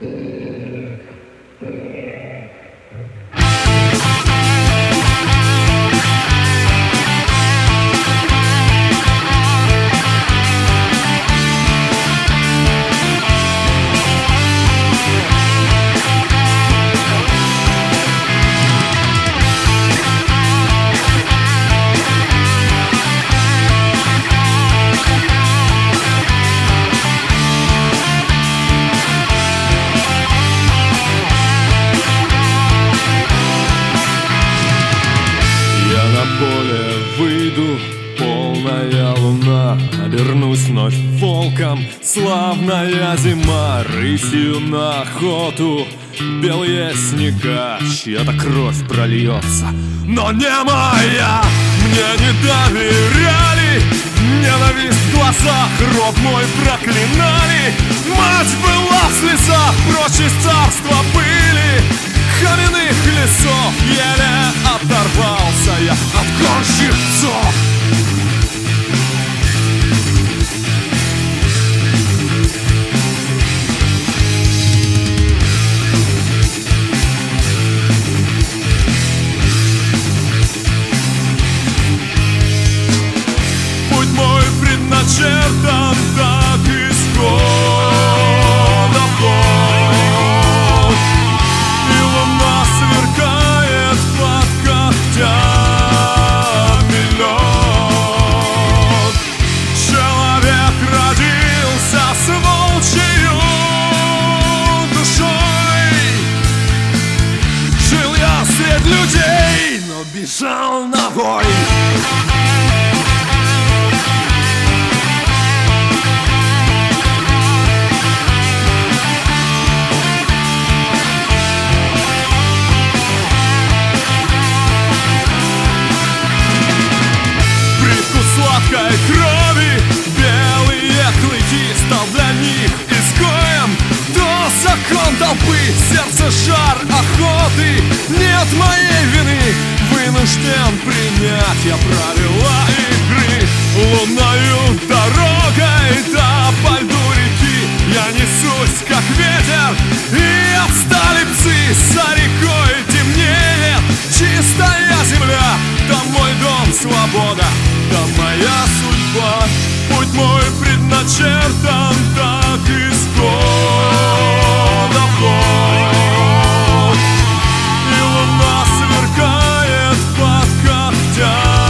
Выйду, полная луна, обернусь вновь волком. Славная зима, рысью на охоту, белые снега, чья-то кровь прольется, но не моя. Мне не доверяли, ненависть в глазах, род мой проклинали. Мать была в слезах, прочь из царства пыли, каменных лесов. Еле оторвался я от гонщих псов. Путь мой предначертан так исконно. Сверкает под когтями лед. Человек родился с волчьей душой. Жил я среди людей, но бежал на вой. Сладкой крови белые клыки стал для них изгоем. То закон толпы, сердце жар охоты. Нет моей вины, вынужден принять я правила игры. Лунною дорогой до льду реки я несусь, как ветер, и отстали псы. За рекой темнеет чистая земля. Там мой дом, свобода, там моя судьба. Путь мой предначертан